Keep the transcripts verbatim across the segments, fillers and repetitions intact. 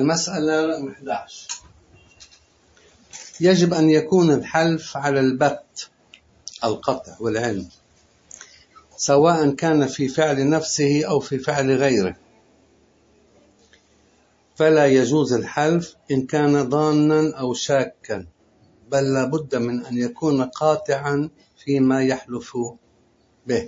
المسألة رقم أحد عشر. يجب أن يكون الحلف على البت، القطع والعلم، سواء كان في فعل نفسه أو في فعل غيره، فلا يجوز الحلف إن كان ظانا أو شاكا، بل لا بد من أن يكون قاطعا فيما يحلف به،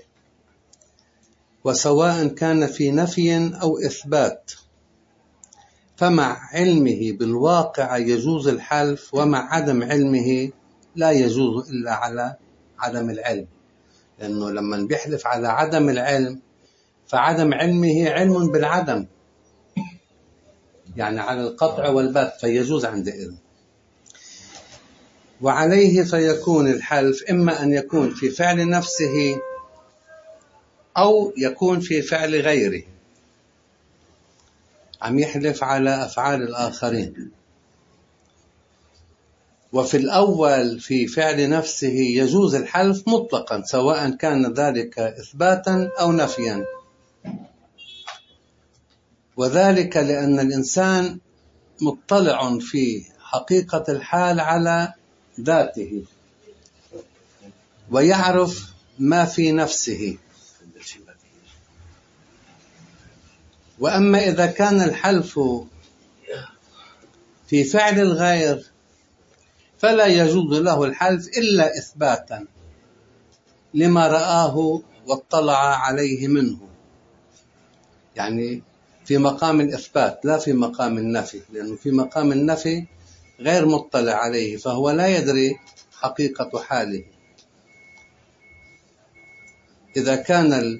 وسواء كان في نفي أو إثبات، فمع علمه بالواقع يجوز الحلف، ومع عدم علمه لا يجوز إلا على عدم العلم، لأنه لما بيحلف على عدم العلم فعدم علمه علم بالعدم، يعني على القطع والبت، فيجوز عندئذ. وعليه فيكون الحلف إما أن يكون في فعل نفسه أو يكون في فعل غيره، عم يحلف على أفعال الآخرين. وفي الأول في فعل نفسه يجوز الحلف مطلقا، سواء كان ذلك إثباتا أو نفيا، وذلك لأن الإنسان مطلع في حقيقة الحال على ذاته ويعرف ما في نفسه. وأما إذا كان الحلف في فعل الغير فلا يجوز له الحلف إلا إثباتا لما رآه واطلع عليه منه، يعني في مقام الإثبات لا في مقام النفي، لأنه في مقام النفي غير مطلع عليه فهو لا يدري حقيقة حاله. إذا كان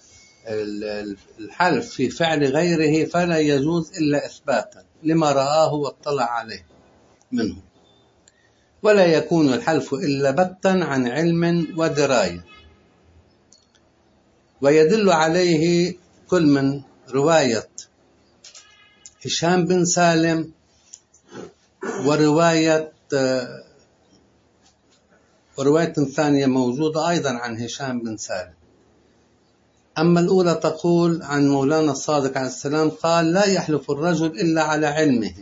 الحلف في فعل غيره فلا يجوز إلا إثباتا لما رآه واطلع عليه منه، ولا يكون الحلف إلا بتا عن علم ودراية. ويدل عليه كل من رواية هشام بن سالم ورواية ورواية ثانية موجودة أيضا عن هشام بن سالم. أما الأولى تقول عن مولانا الصادق عليه السلام قال: لا يحلف الرجل إلا على علمه.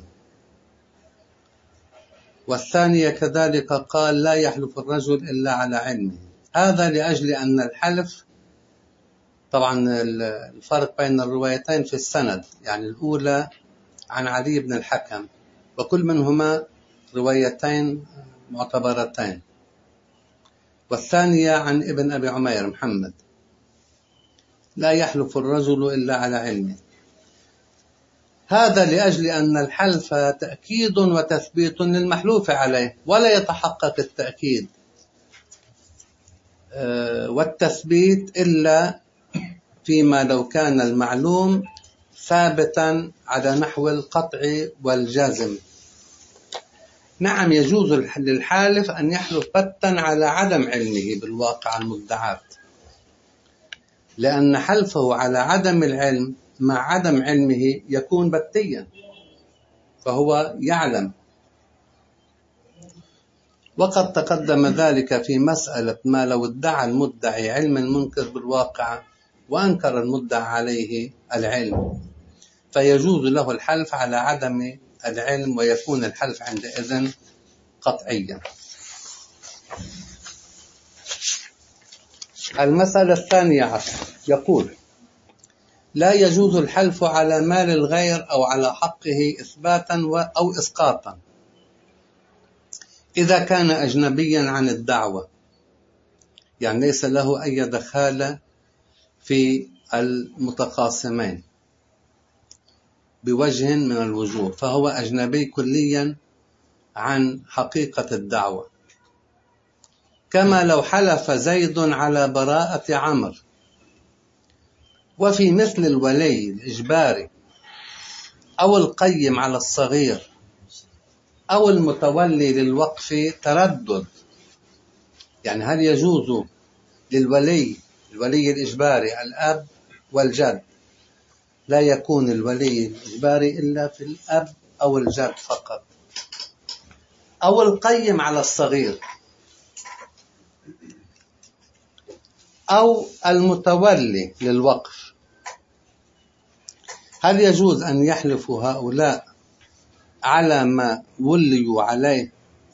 والثانية كذلك قال: لا يحلف الرجل إلا على علمه. هذا لأجل أن الحلف، طبعا الفرق بين الروايتين في السند، يعني الأولى عن علي بن الحكم وكل منهما روايتين معتبرتين، والثانية عن ابن أبي عمير محمد: لا يحلف الرجل إلا على علمه. هذا لأجل أن الحلف تأكيد وتثبيت للمحلوف عليه، ولا يتحقق التأكيد والتثبيت إلا فيما لو كان المعلوم ثابتا على نحو القطع والجازم. نعم، يجوز للحالف أن يحلف بتا على عدم علمه بالواقع المدعاة، لأن حلفه على عدم العلم مع عدم علمه يكون بتيا، فهو يعلم. وقد تقدم ذلك في مسألة ما لو ادعى المدعي علم المنكر بالواقع وأنكر المدعى عليه العلم، فيجوز له الحلف على عدم العلم، ويكون الحلف عندئذ قطعيا. المسألة الثانية عشر يقول: لا يجوز الحلف على مال الغير أو على حقه إثباتا أو إسقاطا إذا كان أجنبيا عن الدعوة، يعني ليس له أي دخالة في المتخاصمين بوجه من الوجوه، فهو أجنبي كليا عن حقيقة الدعوة، كما لو حلف زيد على براءة عمرو. وفي مثل الولي الإجباري أو القيم على الصغير أو المتولي للوقف تردد، يعني هل يجوز للولي الولي الإجباري الأب والجد؟ لا يكون الولي الإجباري إلا في الأب أو الجد فقط. أو القيم على الصغير أو المتولي للوقف، هل يجوز أن يحلفوا هؤلاء على ما وليوا عليه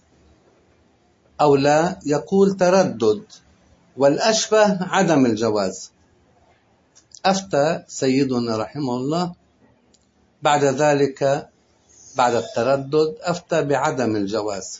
أو لا، يقول تردد، والأشبه عدم الجواز. أفتى سيدنا رحمه الله بعد ذلك، بعد التردد أفتى بعدم الجواز.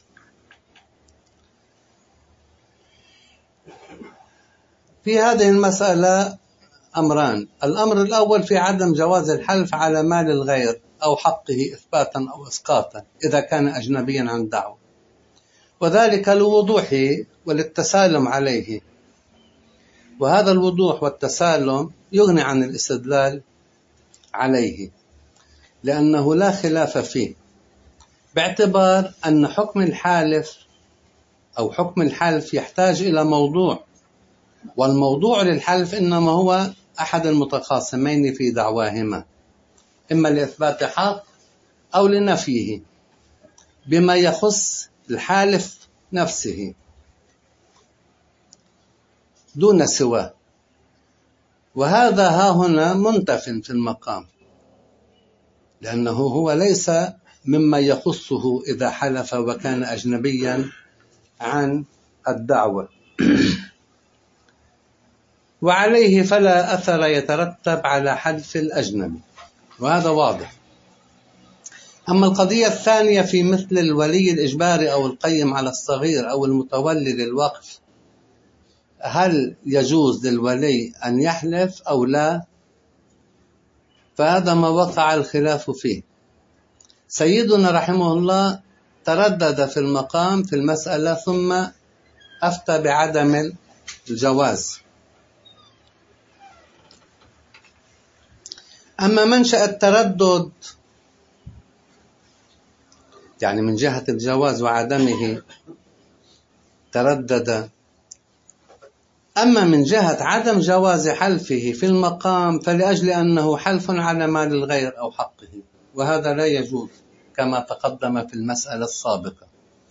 في هذه المسألة أمران: الأمر الأول في عدم جواز الحلف على مال الغير أو حقه إثباتا أو إسقاطا إذا كان أجنبيا عن الدعوة، وذلك لوضوحه وللتسالم عليه، وهذا الوضوح والتسالم يغني عن الاستدلال عليه لأنه لا خلاف فيه، باعتبار أن حكم الحالف أو حكم الحلف يحتاج إلى موضوع، والموضوع للحلف إنما هو أحد المتخاصمين في دعواهما، إما لإثبات حق أو لنفيه بما يخص الحالف نفسه دون سواه، وهذا ها هنا منتف في المقام، لأنه هو ليس مما يخصه إذا حلف وكان أجنبيا عن الدعوة، وعليه فلا أثر يترتب على حلف الأجنبي، وهذا واضح. أما القضية الثانية في مثل الولي الإجباري أو القيم على الصغير أو المتولي للوقف، هل يجوز للولي أن يحلف أو لا؟ فهذا ما وقع الخلاف فيه. سيدنا رحمه الله تردد في المقام في المسألة ثم أفتى بعدم الجواز. أما منشأ التردد يعني من جهة الجواز وعدمه تردد، أما من جهة عدم جواز حلفه في المقام فلأجل أنه حلف على مال الغير أو حقه، وهذا لا يجوز كما تقدم في المسألة السابقة،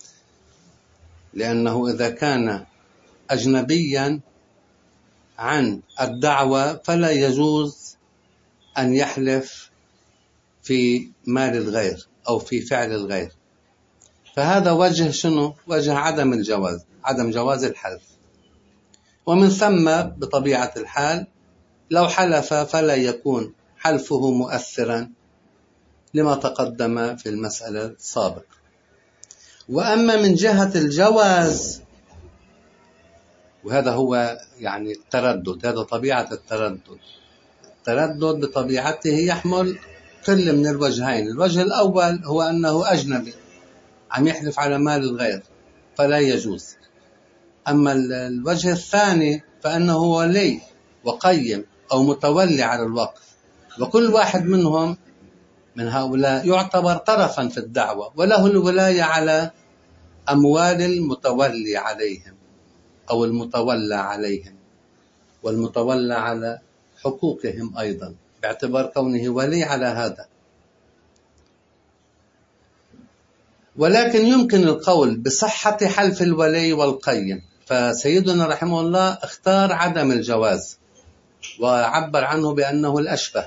لأنه إذا كان أجنبيا عن الدعوة فلا يجوز أن يحلف في مال الغير أو في فعل الغير، فهذا وجه شنو؟ وجه عدم الجواز، عدم جواز الحلف. ومن ثم بطبيعة الحال لو حلف فلا يكون حلفه مؤثرا لما تقدم في المسألة السابقة. وأما من جهة الجواز، وهذا هو يعني التردد، هذا طبيعة التردد، التردد بطبيعته يحمل كل من الوجهين. الوجه الأول هو أنه أجنبي عم يحلف على مال الغير فلا يجوز. أما الوجه الثاني فأنه ولي وقيم أو متولي على الوقف، وكل واحد منهم من هؤلاء يعتبر طرفا في الدعوة وله الولاية على أموال المتولي عليهم أو المتولى عليهم، والمتولى على حقوقهم أيضا باعتبار كونه ولي على هذا. ولكن يمكن القول بصحة حلف الولي والقيم، فسيدنا رحمه الله اختار عدم الجواز وعبر عنه بأنه الأشبه،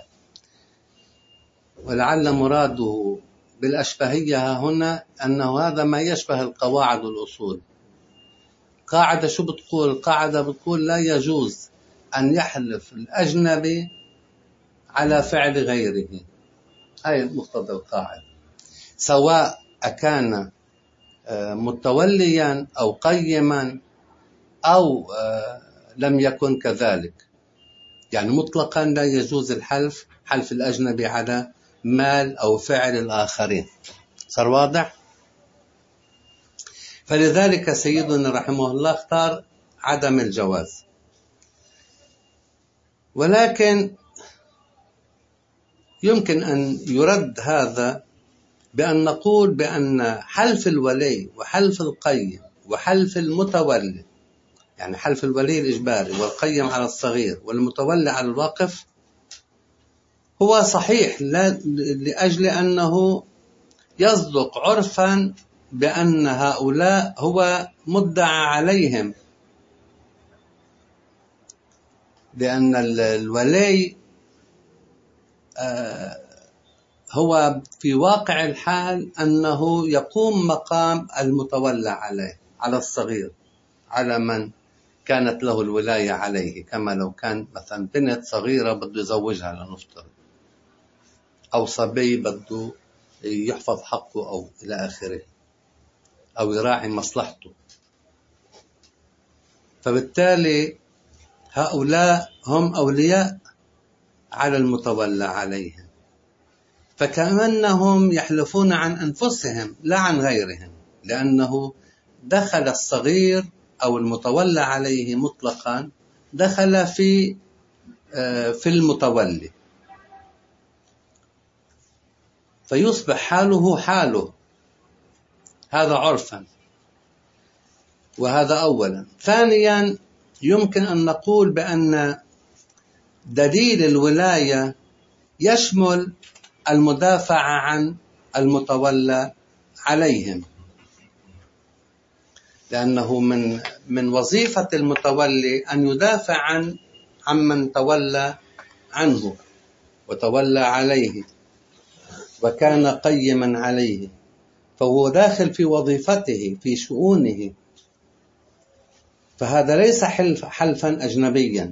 ولعل مراده بالأشبهية هنا أنه هذا ما يشبه القواعد والأصول. قاعدة شو بتقول؟ قاعدة بتقول لا يجوز أن يحلف الأجنبي على فعل غيره، هاي مقتضى القاعدة، سواء أكان متوليا أو قيما أو لم يكن كذلك، يعني مطلقا لا يجوز الحلف حلف الأجنبي على مال أو فعل الآخرين. صار واضح؟ فلذلك سيدنا رحمه الله اختار عدم الجواز. ولكن يمكن أن يرد هذا بأن نقول بأن حلف الولي وحلف القيم وحلف المتولي، يعني حلف الولي الإجباري والقيم على الصغير والمتولي على الواقف، هو صحيح لأجل أنه يصدق عرفا بأن هؤلاء هو مدعى عليهم، لأن الولي هو في واقع الحال أنه يقوم مقام المتولى عليه، على الصغير، على من كانت له الولاية عليه، كما لو كان مثلا بنت صغيرة بده يزوجها لنفترض، أو صبي بده يحفظ حقه أو إلى آخره، أو يراعي مصلحته. فبالتالي هؤلاء هم أولياء على المتولى عليهم، فكأنهم يحلفون عن أنفسهم لا عن غيرهم، لأنه دخل الصغير أو المتولى عليه مطلقا دخل في في المتولي، فيصبح حاله حاله. هذا عرفا، وهذا أولا. ثانيا، يمكن أن نقول بأن دليل الولاية يشمل المدافعة عن المتولى عليهم، لأنه من من وظيفة المتولي أن يدافع عن عمن تولى عنه وتولى عليه وكان قيما عليه، فهو داخل في وظيفته في شؤونه، فهذا ليس حلف حلفا أجنبيا.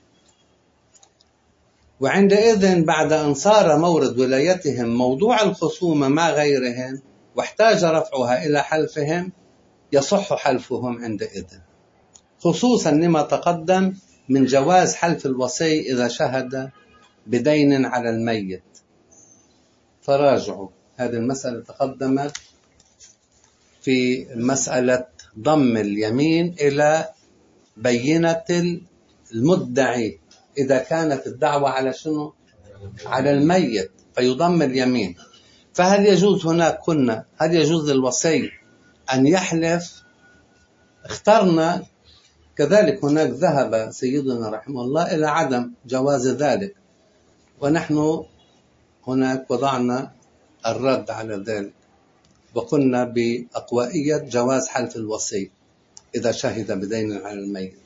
وعندئذ بعد أن صار مورد ولايتهم موضوع الخصومة مع غيرهم واحتاج رفعها إلى حلفهم، يصح حلفهم عندئذ، خصوصا لما تقدم من جواز حلف الوصي إذا شهد بدين على الميت. فراجعوا هذه المسألة، تقدمت في مسألة ضم اليمين إلى بينة المدعي إذا كانت الدعوة على شنو؟ على الميت، فيضم اليمين. فهل يجوز هناك كنا هل يجوز للوصي أن يحلف؟ اخترنا كذلك، هناك ذهب سيدنا رحمه الله إلى عدم جواز ذلك، ونحن هناك وضعنا الرد على ذلك، وقلنا بأقوائية جواز حلف الوصي إذا شهد بدين على الميت.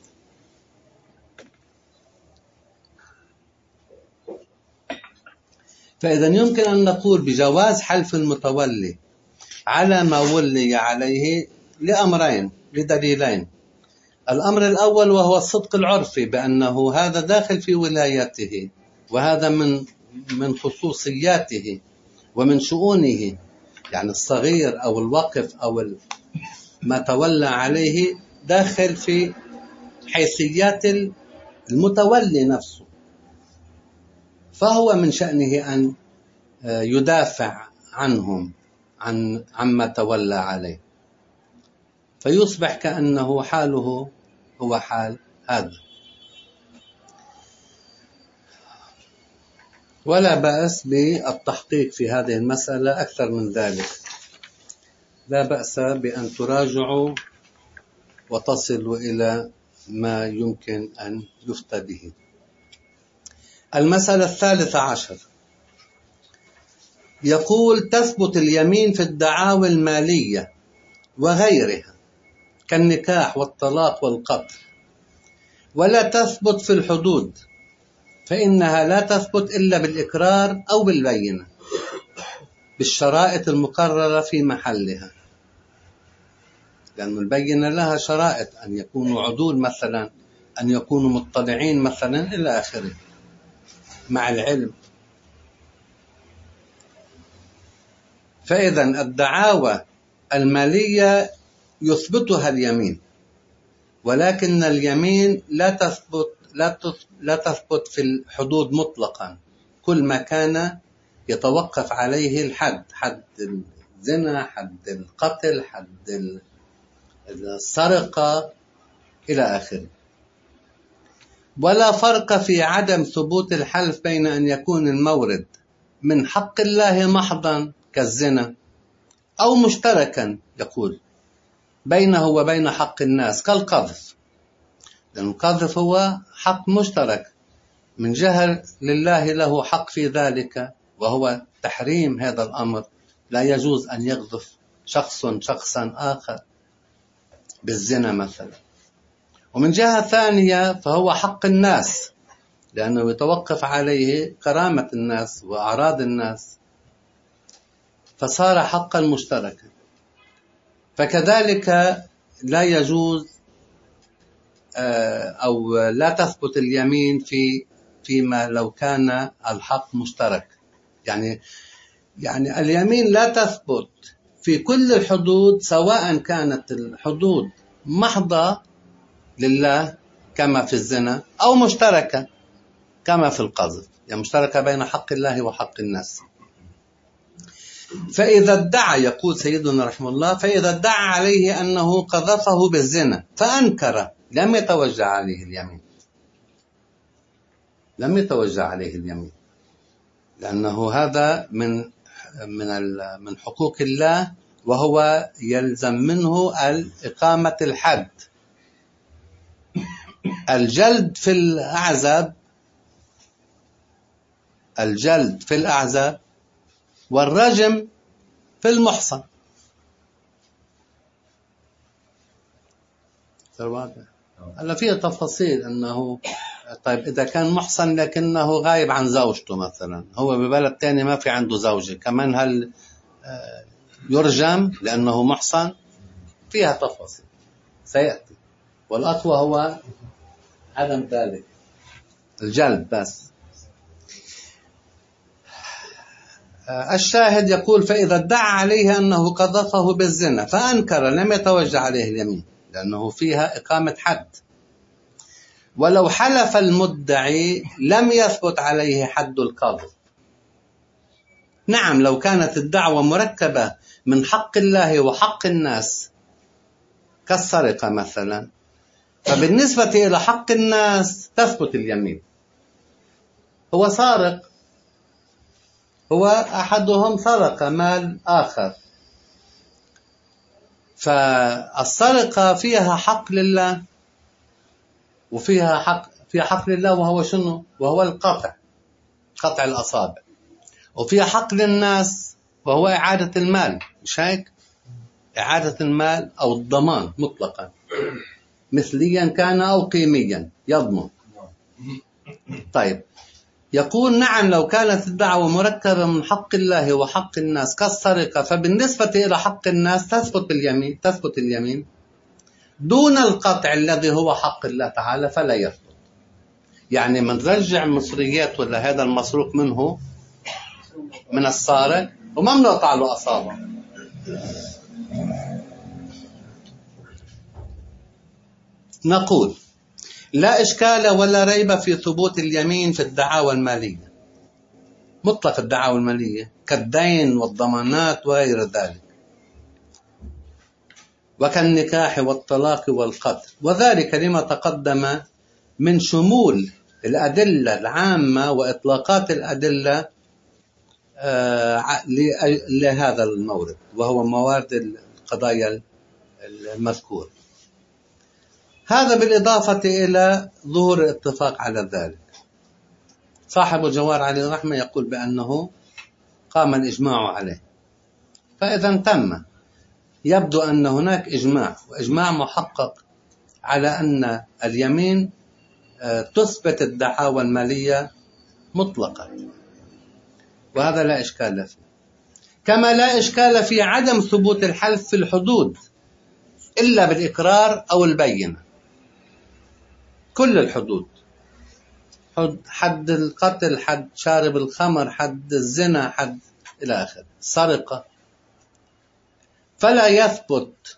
فإذا يمكن أن نقول بجواز حلف المتولي على ما ولي عليه لأمرين، لدليلين. الأمر الأول وهو الصدق العرفي بأنه هذا داخل في ولايته، وهذا من من خصوصياته ومن شؤونه، يعني الصغير أو الوقف أو ما تولى عليه داخل في حيثيات المتولي نفسه، فهو من شأنه أن يدافع عنهم عن عما تولى عليه، فيصبح كأنه حاله هو حال هذا. ولا بأس بالتحقيق في هذه المسألة أكثر من ذلك، لا بأس بأن تراجعوا وتصلوا إلى ما يمكن أن يفتى به. المسألة الثالثة عشر يقول: تثبت اليمين في الدعاوى المالية وغيرها كالنكاح والطلاق والقتل، ولا تثبت في الحدود، فإنها لا تثبت إلا بالإقرار أو بالبينة بالشرائط المقررة في محلها، لأن البينة لها شرائط، أن يكونوا عدول مثلا، أن يكونوا مطلعين مثلا إلى آخره مع العلم. فإذا الدعاوى المالية يثبتها اليمين، ولكن اليمين لا تثبت لا تثبت في الحدود مطلقا، كل ما كان يتوقف عليه الحد، حد الزنا، حد القتل، حد السرقة إلى آخره. ولا فرق في عدم ثبوت الحلف بين أن يكون المورد من حق الله محضا كالزنا، أو مشتركا يقول بينه وبين حق الناس كالقذف، لأن القذف هو حق مشترك، من جهة لله له حق في ذلك وهو تحريم هذا الأمر، لا يجوز أن يقذف شخص شخصا آخر بالزنا مثلا. ومن جهة ثانية فهو حق الناس، لأنه يتوقف عليه كرامة الناس وأعراض الناس، فصار حقا مشتركا. فكذلك لا يجوز أو لا تثبت اليمين في فيما لو كان الحق مشترك. يعني يعني اليمين لا تثبت في كل الحدود، سواء كانت الحدود محضة لله كما في الزنا، أو مشتركة كما في القذف، يعني مشتركة بين حق الله وحق الناس. فإذا ادعى، يقول سيدنا رحمه الله، فإذا ادعى عليه أنه قذفه بالزنا فأنكر لم يتوجه عليه اليمين، لم يتوجه عليه اليمين، لأنه هذا من من من حقوق الله، وهو يلزم منه إقامة الحد. الجلد في الأعزاب، الجلد في الأعزاب والرجم في المحصن. هلا فيها تفاصيل أنه طيب إذا كان محصن لكنه غايب عن زوجته مثلا، هو ببلد تاني ما في عنده زوجة، كمان هل يرجم لأنه محصن؟ فيها تفاصيل سيأتي، والأقوى هو عدم ذلك، الجلد بس. الشاهد يقول فإذا ادعى عليه أنه قذفه بالزنا فأنكر لم يتوجه عليه اليمين، لأنه فيها إقامة حد. ولو حلف المدعي لم يثبت عليه حد القذف. نعم، لو كانت الدعوة مركبة من حق الله وحق الناس كالسرقة مثلا، فبالنسبة إلى حق الناس تثبت اليمين. هو سارق، هو أحدهم سرق مال آخر، فالسرقة فيها حق لله وفيها حق فيها حق لله وهو شنو؟ وهو القطع، قطع الأصابع. وفيها حق للناس وهو إعادة المال، مش هيك؟ إعادة المال أو الضمان مطلقا، مثليا كان أو قيميا يضمن. طيب، يقول نعم لو كانت الدعوة مركبة من حق الله وحق الناس كالسرقة، فبالنسبة إلى حق الناس تثبت اليمين تثبت اليمين دون القطع الذي هو حق الله تعالى فلا يثبت. يعني من رجع مصريات ولا هذا المسروق منه من السارق وما منقطع له أصابع. نقول لا إشكال ولا ريب في ثبوت اليمين في الدعاوى المالية، مطلق الدعاوى المالية كالدين والضمانات وغير ذلك، وكالنكاح والطلاق والقتل، وذلك لما تقدم من شمول الأدلة العامة وإطلاقات الأدلة لهذا المورد، وهو موارد القضايا المذكورة. هذا بالإضافة إلى ظهور الاتفاق على ذلك. صاحب جوار علي الرحمة يقول بأنه قام الإجماع عليه، فإذا تم، يبدو أن هناك إجماع، وإجماع محقق على أن اليمين تثبت الدعاوى المالية مطلقة، وهذا لا إشكال فيه. كما لا إشكال في عدم ثبوت الحلف في الحدود إلا بالإقرار أو البينة. كل الحدود، حد القتل، حد شارب الخمر، حد الزنا، حد إلى آخر السرقة، فلا يثبت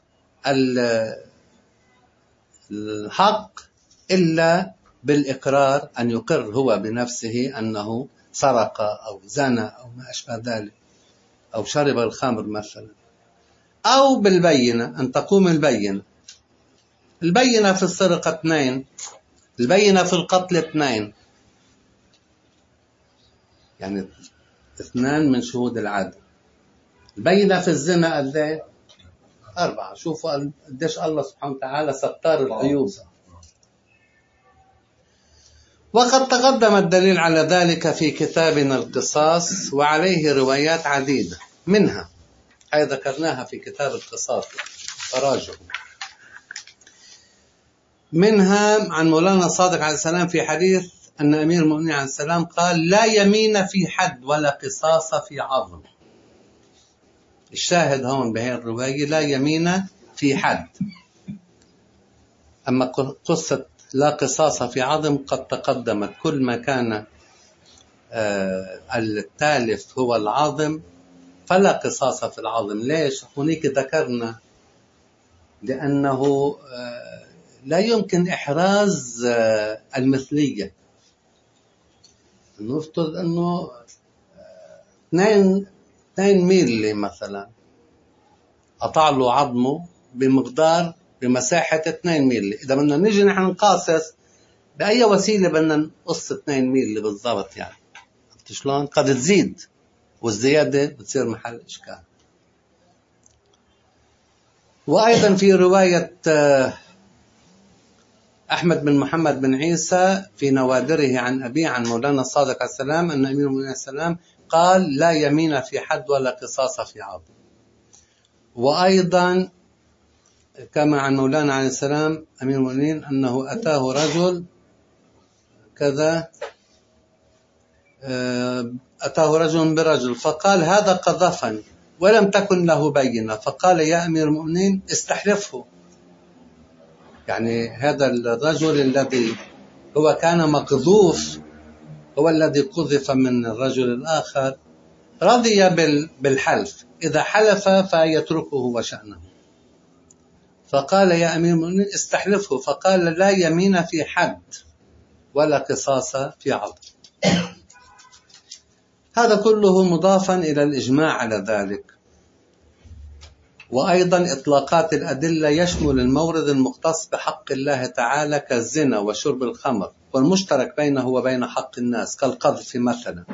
الحق إلا بالإقرار، أن يقر هو بنفسه أنه سرق أو زنا أو ما أشبه ذلك، أو شرب الخمر مثلا، أو بالبينة، أن تقوم البينة. البينة في السرقة اثنين، البينة في القتل اثنين، يعني اثنان من شهود العدل. البينة في الزنا قد أربعة. شوفوا قديش الله سبحانه وتعالى ستار العيوب. وقد تقدم الدليل على ذلك في كتابنا القصاص، وعليه روايات عديدة، منها هي ذكرناها في كتاب القصاص فراجعوا، منها عن مولانا الصادق عليه السلام في حديث أن أمير المؤمنين عليه السلام قال لا يمين في حد ولا قصاص في عظم. الشاهد هون بهي الرواية لا يمين في حد. أما قصة لا قصاص في عظم قد تقدمت. كل ما كان التالف هو العظم فلا قصاص في العظم. ليش؟ هناك ذكرنا لأنه لا يمكن إحراز المثلية. نفترض أنه اثنين اثنين ميلي مثلا قطع له عظمه بمقدار بمساحة اثنين ميلي. إذا بدنا نيجي نحن نقاصص بأي وسيلة بدنا نقص اثنين ميلي بالضبط؟ يعني شلون؟ قد تزيد، والزيادة بتصير محل إشكال. وأيضا في رواية أحمد بن محمد بن عيسى في نوادره عن أبيه عن مولانا الصادق عليه السلام أن أمير المؤمنين عليه السلام قال لا يمين في حد ولا قصاص في عظم. وأيضا كما عن مولانا عليه السلام أمير المؤمنين أنه أتاه رجل كذا أتاه رجل برجل فقال هذا قذفني ولم تكن له بينة، فقال يا أمير المؤمنين استحلفه. يعني هذا الرجل الذي هو كان مقذوف هو الذي قذف من الرجل الآخر رضي بالحلف، إذا حلف فيتركه وشأنه. فقال يا أمير المؤمنين استحلفه، فقال لا يمين في حد ولا قصاص في عظم. هذا كله مضافا إلى الإجماع على ذلك. وأيضا إطلاقات الأدلة يشمل المورد المختص بحق الله تعالى كالزنا وشرب الخمر، والمشترك بينه وبين حق الناس كالقذف مثلا.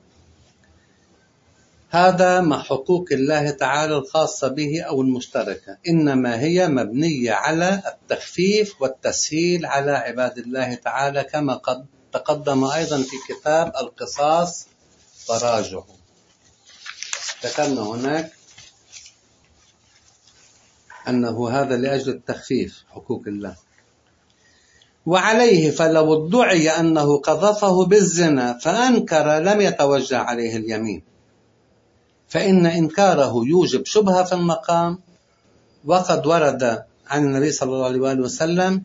هذا مع حقوق الله تعالى الخاصة به أو المشتركة، إنما هي مبنية على التخفيف والتسهيل على عباد الله تعالى، كما قد تقدم أيضا في كتاب القصاص تراجعه. ذكرنا هناك أنه هذا لأجل التخفيف حقوق الله. وعليه فلو ادعي أنه قذفه بالزنا فأنكر لم يتوجه عليه اليمين، فإن إنكاره يوجب شبهة في المقام. وقد ورد عن النبي صلى الله عليه وآله وسلم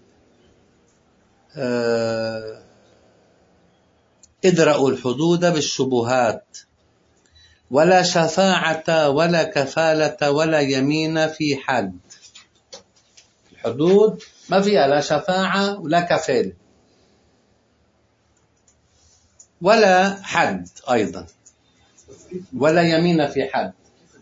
ادرأوا الحدود بالشبهات، ولا شفاعة ولا كفالة ولا يمين في حد. الحدود ما فيها لا شفاعة ولا كفالة ولا حد أيضا، ولا يمين في حد.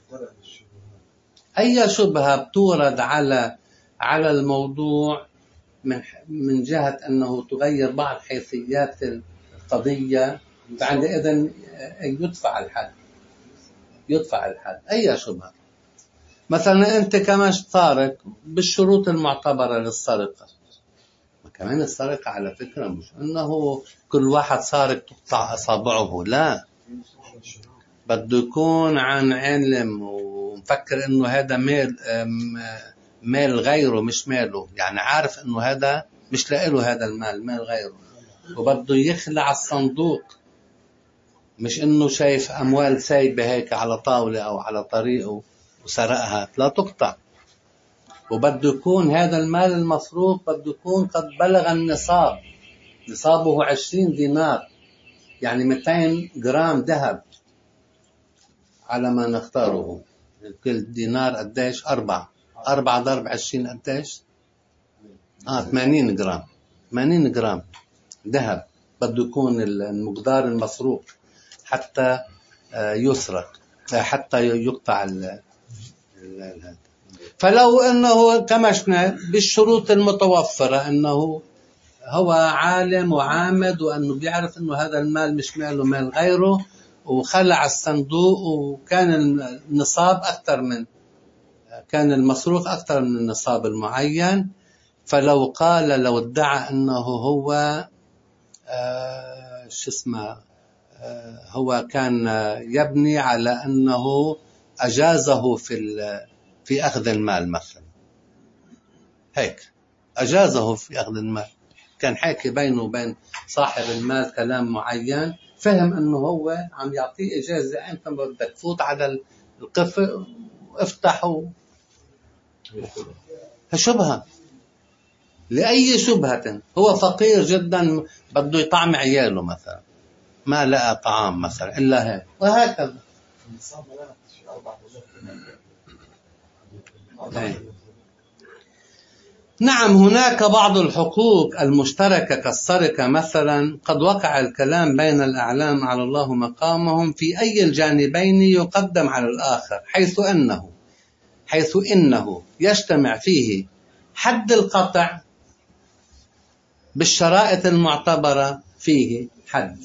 أي شبهة بتورد على على الموضوع من من جهة أنه تغير بعض حيثيات القضية، فعندئذ يدفع الحد يدفع الحد. أي شبهة، مثلا أنت كمان سارق بالشروط المعتبرة للسرقة. كمان السرقة على فكرة مش أنه كل واحد سارق تقطع أصابعه، لا، بده يكون عن علم ومفكر أنه هذا مال مال غيره مش ماله، يعني عارف أنه هذا مش لإله هذا المال، مال غيره، وبده يخلع الصندوق، مش أنه شايف أموال سايبة هيك على طاولة أو على طريقه وسرقها، لا تقطع. وبده يكون هذا المال المسروق بده يكون قد بلغ النصاب، نصابه عشرين دينار، يعني مئتين جرام ذهب على ما نختاره. كل دينار قديش؟ أربعة أربعة ضرب عشرين قديش؟ آه ثمانين جرام ثمانين جرام ذهب بده يكون المقدار المسروق حتى يسرق، حتى يقطع ال ال فلو أنه كما شفنا بالشروط المتوفرة أنه هو عالم وعامد وأنه بيعرف أنه هذا المال مش ماله مال غيره، وخلع الصندوق وكان النصاب أكثر من كان المسروق أكثر من النصاب المعين، فلو قال لو ادعى أنه هو آه شو اسمه آه هو كان يبني على أنه أجازه في في أخذ المال مثلا، هيك أجازه في أخذ المال، كان حاكي بينه وبين صاحب المال كلام معين، فهم أنه هو عم يعطيه إجازة أنت بدك تفوت على القف افتحوا شبهة لأي شبهة. هو فقير جدا بده يطعم عياله مثلا، ما لقى طعام مثلا إلا هيك، وهكذا. نعم، هناك بعض الحقوق المشتركة كالسرقة مثلا قد وقع الكلام بين الأعلام على الله مقامهم في أي الجانبين يقدم على الآخر، حيث أنه حيث إنه يجتمع فيه حد القطع بالشرائط المعتبرة فيه حد.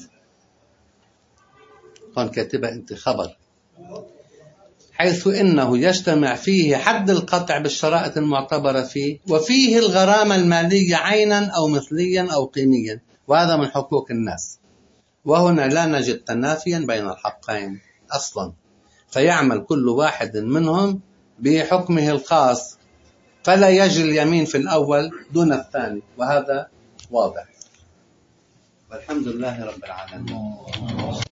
هون كاتبة أنت خبر، حيث إنه يجتمع فيه حد القطع بالشرائط المعتبرة فيه، وفيه الغرامة المالية عينا أو مثليا أو قيميا، وهذا من حقوق الناس. وهنا لا نجد تنافيا بين الحقين أصلا، فيعمل كل واحد منهم بحكمه الخاص، فلا يجري اليمين في الأول دون الثاني، وهذا واضح. والحمد لله رب العالمين.